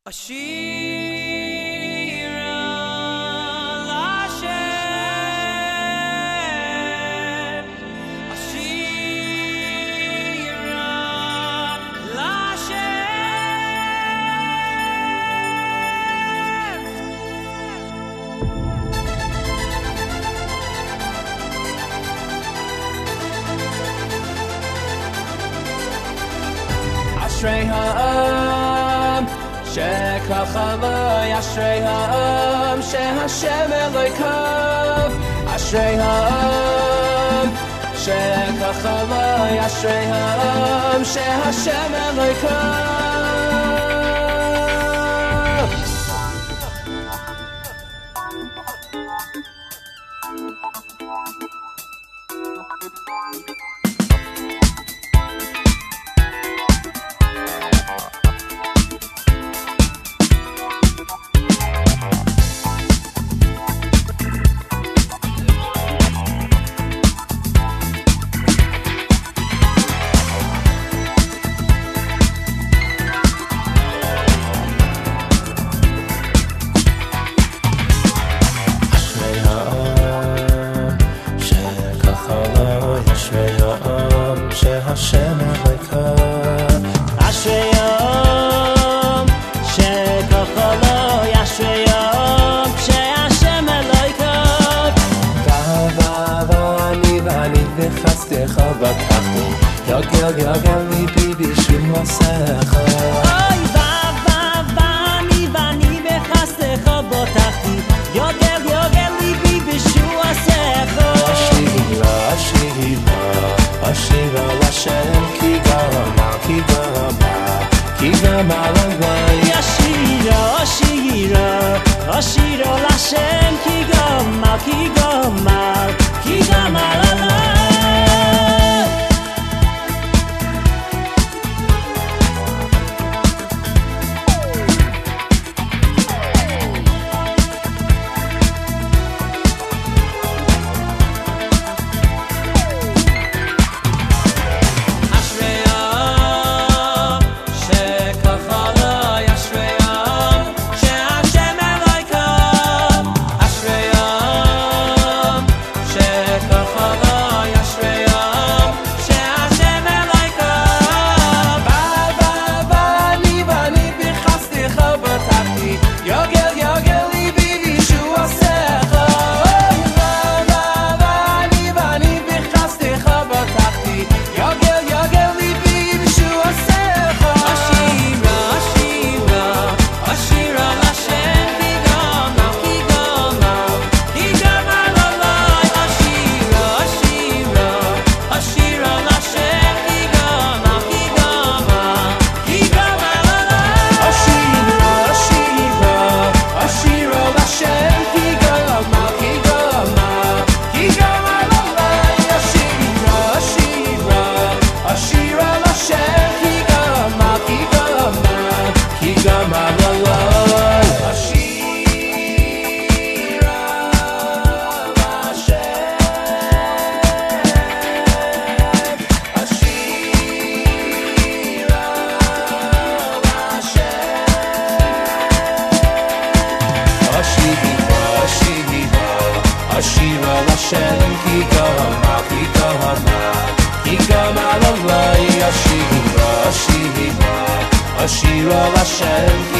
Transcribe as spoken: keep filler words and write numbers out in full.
Ashira Lashem, Ashira Lashem. Ashrei ha'am Shekachava Ashrei ha'am Shehashem Elokav Ashrei ha'am Shekachava Ashrei ha'am Shehashem Elokav. Hashem Elokav Ashrei Yom Shekachalo Ashrei Yom Shehashem Elokav Gavavani vani v'chastecha v'tachti Yogel yogel libi b'shum asecha Oy Gavavani vani v'chastecha v'tachti Yogel yogel libi b'shum asecha Ashira Ashira Ashira Lashem ki gama ki gama ki gama lalai Ashira Ashira Ashira Lashem ki gama ki gama ki gama lalai Ashira Lashem ki gama ki gama ki gama lalai Ashira Ashira Ashira Lashem